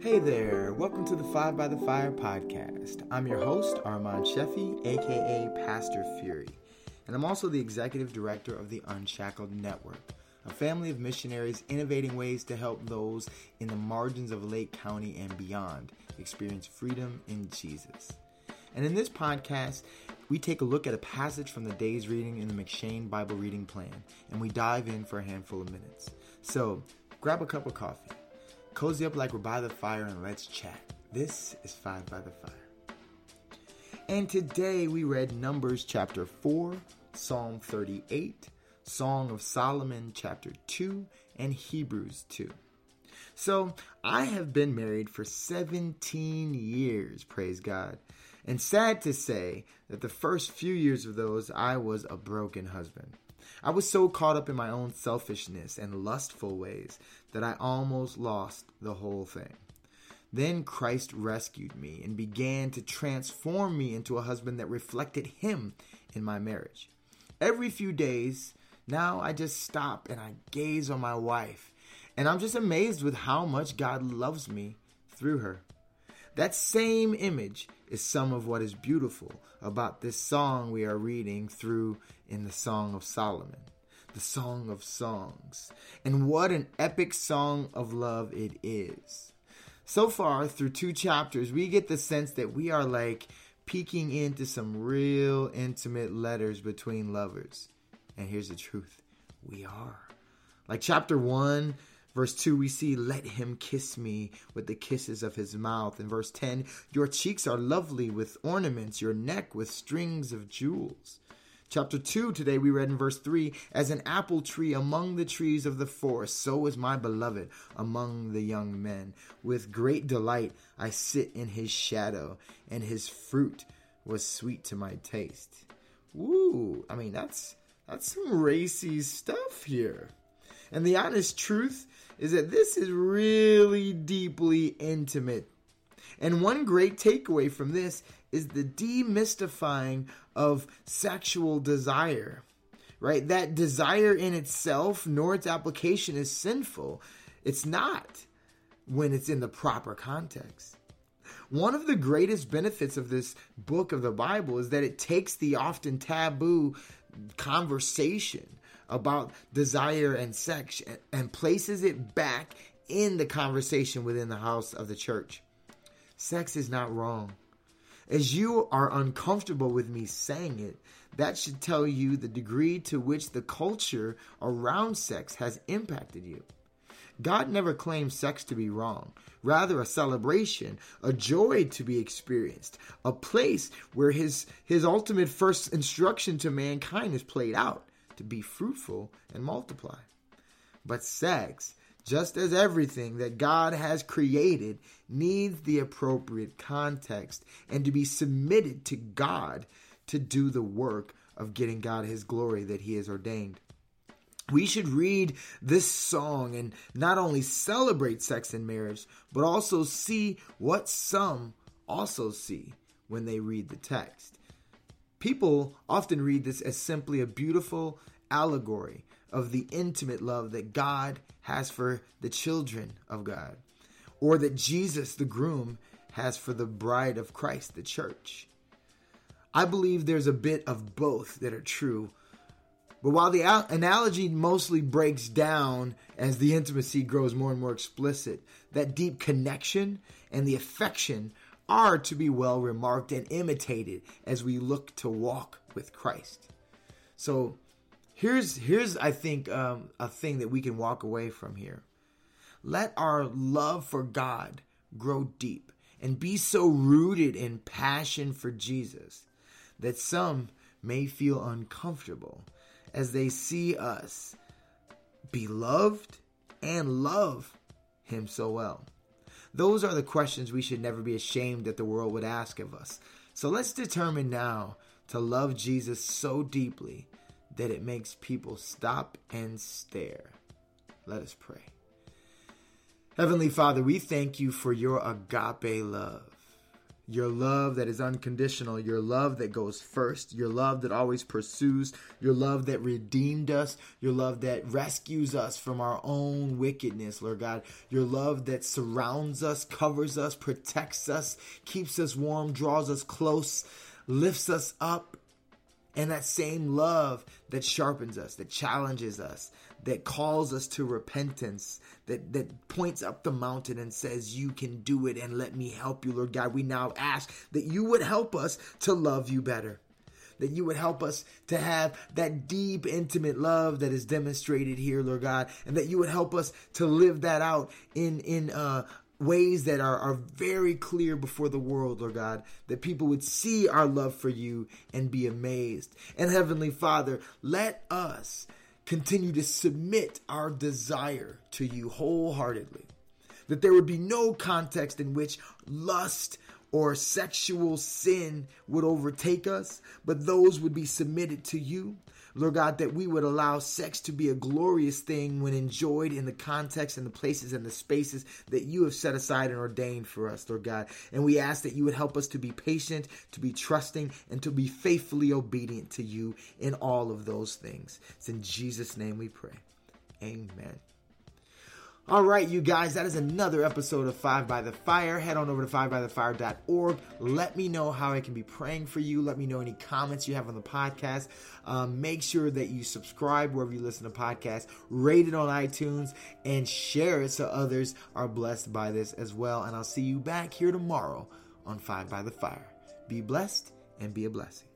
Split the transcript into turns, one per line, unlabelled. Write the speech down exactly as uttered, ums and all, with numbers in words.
Hey there, welcome to the Five by the Fire podcast. I'm your host, Armand Sheffy, aka Pastor Fury, and I'm also the executive director of the Unshackled Network, a family of missionaries innovating ways to help those in the margins of Lake County and beyond experience freedom in Jesus. And in this podcast, we take a look at a passage from the day's reading in the McShane Bible Reading Plan, and we dive in for a handful of minutes. So, grab a cup of coffee, cozy up like we're by the fire, and let's chat. This is Five by the Fire. And today we read Numbers chapter four, Psalm thirty-eight, Song of Solomon chapter two, and Hebrews two. So, I have been married for seventeen years, praise God. And sad to say that the first few years of those, I was a broken husband. I was so caught up in my own selfishness and lustful ways that I almost lost the whole thing. Then Christ rescued me and began to transform me into a husband that reflected Him in my marriage. Every few days, now I just stop and I gaze on my wife, and I'm just amazed with how much God loves me through her. That same image is some of what is beautiful about this song we are reading through in the Song of Solomon, the Song of Songs. And what an epic song of love it is. So far, through two chapters, we get the sense that we are like peeking into some real intimate letters between lovers. And here's the truth. We are. Like chapter one, verse two, we see, let him kiss me with the kisses of his mouth. In verse ten, your cheeks are lovely with ornaments, your neck with strings of jewels. Chapter two, today we read in verse three, as an apple tree among the trees of the forest, so is my beloved among the young men. With great delight I sit in his shadow, and his fruit was sweet to my taste. Woo, I mean, that's, that's some racy stuff here. And the honest truth is that this is really deeply intimate. And one great takeaway from this is the demystifying of sexual desire, right? That desire in itself, nor its application, is sinful. It's not when it's in the proper context. One of the greatest benefits of this book of the Bible is that it takes the often taboo conversation about desire and sex and places it back in the conversation within the house of the church. Sex is not wrong. As you are uncomfortable with me saying it, that should tell you the degree to which the culture around sex has impacted you. God never claimed sex to be wrong, rather a celebration, a joy to be experienced, a place where his, his ultimate first instruction to mankind is played out, to be fruitful and multiply. But sex, just as everything that God has created, needs the appropriate context and to be submitted to God to do the work of getting God His glory that He has ordained. We should read this song and not only celebrate sex and marriage, but also see what some also see when they read the text. People often read this as simply a beautiful allegory of the intimate love that God has for the children of God, or that Jesus, the groom, has for the bride of Christ, the church. I believe there's a bit of both that are true. But while the analogy mostly breaks down as the intimacy grows more and more explicit, that deep connection and the affection are to be well remarked and imitated as we look to walk with Christ. So here's, here's I think, um, a thing that we can walk away from here. Let our love for God grow deep and be so rooted in passion for Jesus that some may feel uncomfortable as they see us be loved and love Him so well. Those are the questions we should never be ashamed that the world would ask of us. So let's determine now to love Jesus so deeply that it makes people stop and stare. Let us pray. Heavenly Father, we thank you for your agape love. Your love that is unconditional, your love that goes first, your love that always pursues, your love that redeemed us, your love that rescues us from our own wickedness, Lord God, your love that surrounds us, covers us, protects us, keeps us warm, draws us close, lifts us up. And that same love that sharpens us, that challenges us, that calls us to repentance, that, that points up the mountain and says, you can do it and let me help you, Lord God. We now ask that you would help us to love you better, that you would help us to have that deep, intimate love that is demonstrated here, Lord God, and that you would help us to live that out in, in, uh, ways that are, are very clear before the world, Lord God, that people would see our love for you and be amazed. And Heavenly Father, let us continue to submit our desire to you wholeheartedly, that there would be no context in which lust or sexual sin would overtake us, but those would be submitted to you. Lord God, that we would allow sex to be a glorious thing when enjoyed in the context and the places and the spaces that you have set aside and ordained for us, Lord God. And we ask that you would help us to be patient, to be trusting, and to be faithfully obedient to you in all of those things. It's in Jesus' name we pray. Amen. All right, you guys, that is another episode of Five by the Fire. Head on over to five by the fire dot org. Let me know how I can be praying for you. Let me know any comments you have on the podcast. Um, make sure that you subscribe wherever you listen to podcasts, rate it on iTunes, and share it so others are blessed by this as well. And I'll see you back here tomorrow on Five by the Fire. Be blessed and be a blessing.